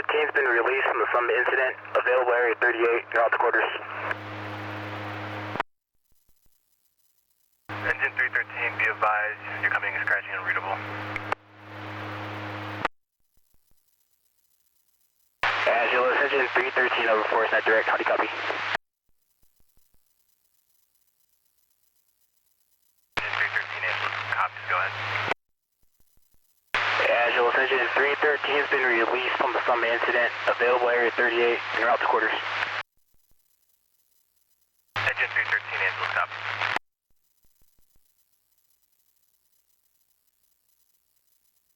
313's been released from the Summit incident. Available area 38, you're out to quarters. Engine 313, be advised, you're coming in scratchy and unreadable. Angelos, engine 313 over force net direct, how do you copy? Engine 313, Angelos, copies, go ahead. Angelos, engine 313's been released from the Summit incident. Available area 38, you're out to quarters. Engine 313, Angelos, copies.